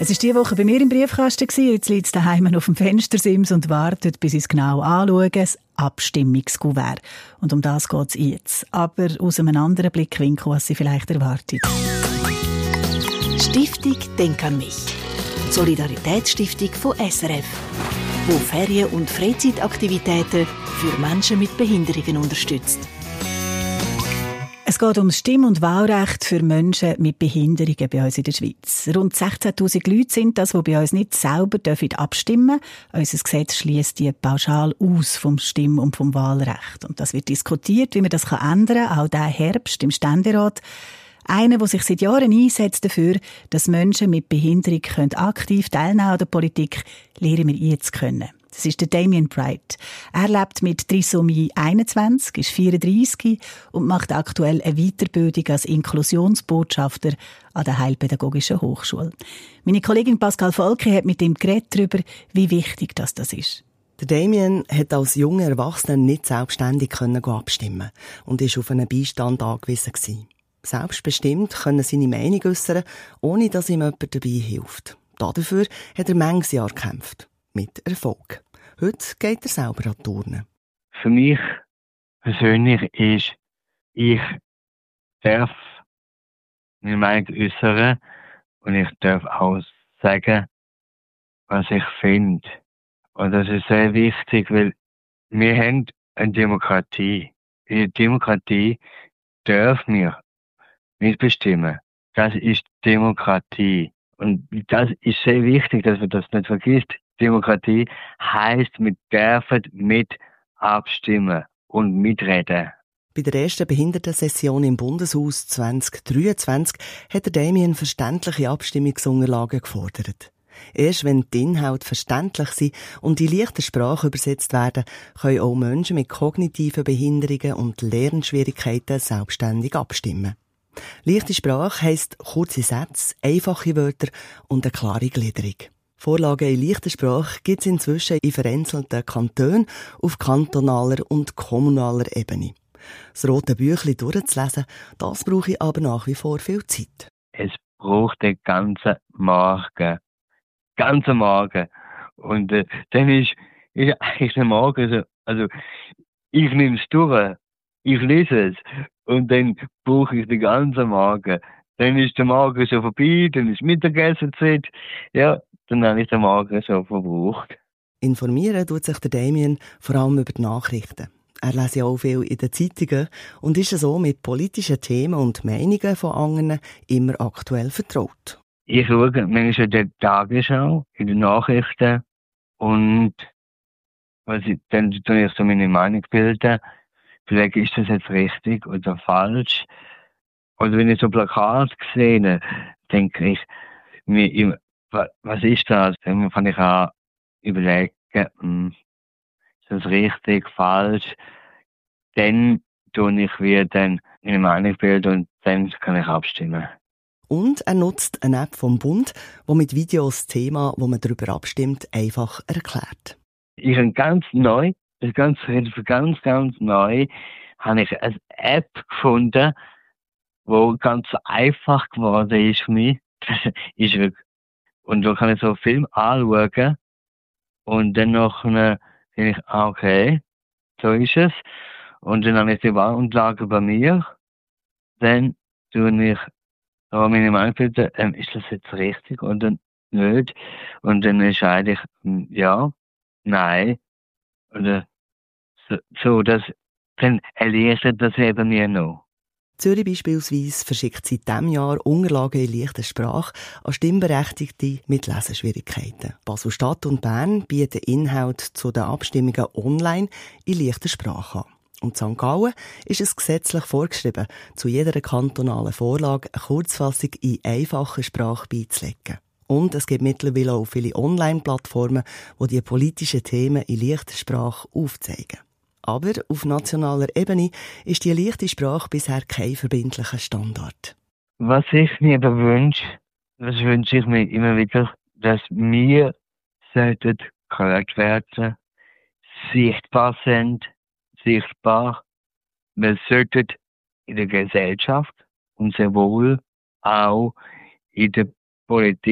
Es war diese Woche bei mir im Briefkasten. Jetzt liegt es daheim auf dem Fenstersims und wartet, bis ich es genau anschaue. Das Abstimmungskuvert. Und um das geht es jetzt. Aber aus einem anderen Blickwinkel, als Sie vielleicht erwartet. Stiftung Denk an mich. Die Solidaritätsstiftung von SRF, die Ferien- und Freizeitaktivitäten für Menschen mit Behinderungen unterstützt. Es geht um das Stimm- und Wahlrecht für Menschen mit Behinderungen bei uns in der Schweiz. Rund 16'000 Leute sind das, die bei uns nicht selber abstimmen dürfen. Unser Gesetz schliesst die pauschal aus vom Stimm- und vom Wahlrecht. Und das wird diskutiert, wie man das ändern kann, auch diesen Herbst im Ständerat. Einer, der sich seit Jahren einsetzt dafür, dass Menschen mit Behinderung aktiv teilnehmen an der Politik, lernen wir jetzt können. Das ist der Damien Bright. Er lebt mit Trisomie 21, ist 34 und macht aktuell eine Weiterbildung als Inklusionsbotschafter an der Heilpädagogischen Hochschule. Meine Kollegin Pascal Volke hat mit ihm geredet darüber, wie wichtig das ist. Der Damien hat als junger Erwachsener nicht selbstständig abstimmen und ist auf einen Beistand angewiesen gewesen. Selbstbestimmt können seine Meinung äußern, ohne dass ihm jemand dabei hilft. Dafür hat er manches Jahr gekämpft. Mit Erfolg. Heute geht er selber an die Turnen. Für mich persönlich ist, ich darf meine Meinung äußern und ich darf auch sagen, was ich finde. Und das ist sehr wichtig, weil wir haben eine Demokratie. In der Demokratie dürfen wir mitbestimmen. Das ist Demokratie. Und das ist sehr wichtig, dass man das nicht vergisst. Demokratie heisst, wir dürfen mit abstimmen und mitreden. Bei der ersten Behindertensession im Bundeshaus 2023 hat der Damien verständliche Abstimmungsunterlagen gefordert. Erst wenn die Inhalte verständlich sind und in leichter Sprache übersetzt werden, können auch Menschen mit kognitiven Behinderungen und Lernschwierigkeiten selbstständig abstimmen. Leichte Sprache heisst kurze Sätze, einfache Wörter und eine klare Gliederung. Vorlagen in leichter Sprache gibt es inzwischen in vereinzelten Kantonen auf kantonaler und kommunaler Ebene. Das rote Büchlein durchzulesen, das brauche ich aber nach wie vor viel Zeit. Es braucht den ganzen Morgen. Ganzen Morgen. Und dann ist eigentlich der Morgen so, also ich nehme es durch, ich lese es und dann brauche ich den ganzen Morgen. Dann ist der Morgen so vorbei, dann ist Mittagessenzeit, ja, dann habe ich den Morgen so verbraucht. Informieren tut sich der Damien vor allem über die Nachrichten. Er liest ja auch viel in den Zeitungen und ist so mit politischen Themen und Meinungen von anderen immer aktuell vertraut. Ich schaue manchmal in der Tagesschau, in den Nachrichten und dann tue ich so meine Meinung bilden. Vielleicht ist das jetzt richtig oder falsch. Oder wenn ich so Plakate sehe, denke ich mir immer, was ist das? Dann fange ich an überlegen, ist das richtig, falsch? Dann tue ich wieder meine Meinung bilden und dann kann ich abstimmen. Und er nutzt eine App vom Bund, die mit Videos das Thema, wo man darüber abstimmt, einfach erklärt. Ich habe ganz neu, ganz neu, habe ich eine App gefunden, die ganz einfach geworden ist für mich. Das ist wirklich. Und da kann ich so einen Film anschauen und dann noch denke ich, okay, so ist es. Und dann habe ich die Wahlunterlagen bei mir. Dann tue ich meine Meinung bilden, ist das jetzt richtig oder nicht? Und dann entscheide ich, ja, nein. Oder so das, dann erleichtert das eben mir noch. Zürich beispielsweise verschickt seit diesem Jahr Unterlagen in leichter Sprache an Stimmberechtigte mit Leseschwierigkeiten. Basel-Stadt und Bern bieten Inhalte zu den Abstimmungen online in leichter Sprache an. Und St. Gallen ist es gesetzlich vorgeschrieben, zu jeder kantonalen Vorlage eine Kurzfassung in einfacher Sprache beizulegen. Und es gibt mittlerweile auch viele Online-Plattformen, die politischen Themen in leichter Sprache aufzeigen. Aber auf nationaler Ebene ist die leichte Sprache bisher kein verbindlicher Standard. Was ich mir aber wünsche, das wünsche ich mir immer wieder, dass wir sollten gehört werden, sichtbar sind, sichtbar. Wir sollten in der Gesellschaft und sehr wohl auch in der Politik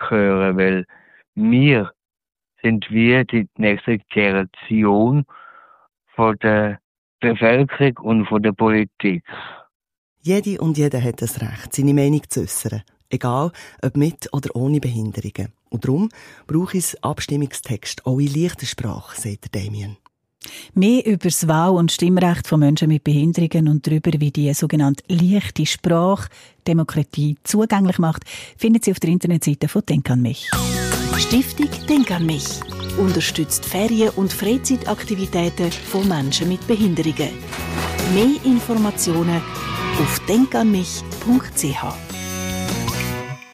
gehören, weil wir sind wie die nächste Generation von der Bevölkerung und von der Politik. Jede und jeder hat das Recht, seine Meinung zu äußern. Egal, ob mit oder ohne Behinderungen. Und darum brauche ich einen Abstimmungstext auch in leichter Sprache, sagt Damien. Mehr über das Wahl- und Stimmrecht von Menschen mit Behinderungen und darüber, wie die sogenannte leichte Sprache Demokratie zugänglich macht, finden Sie auf der Internetseite von Denk an mich. Stiftung Denk an mich unterstützt Ferien- und Freizeitaktivitäten von Menschen mit Behinderungen. Mehr Informationen auf denkanmich.ch.